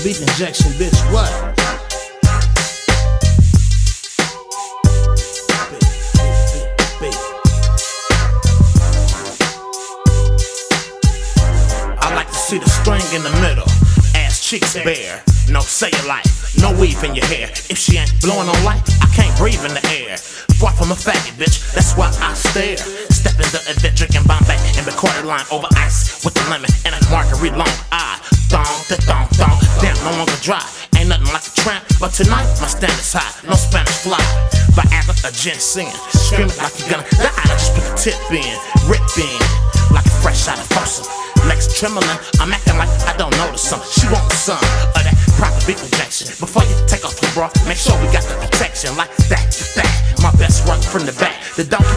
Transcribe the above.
beef injection, bitch, what? I like to see the string in the middle, ass cheeks bare, no cellulite, no weave in your hair. If she ain't blowing on light, I can't breathe in the air. Far from a faggot, bitch, that's why I stare. Step in the event, drinking Bombay and the quarter line over ice with the lemon and a margarita long. Thong, damn, no longer dry. Ain't nothing like a tramp, but tonight my standard's high. No Spanish fly, Viagra or ginseng. Screaming like you're gonna die. I just put the tip in, rip in, like a fresh out of Folsom. Legs trembling, I'm acting like I don't notice some. She want some of that proper beef injection. Before you take off the bra, make sure we got the protection like that. My best work from the back. The donkey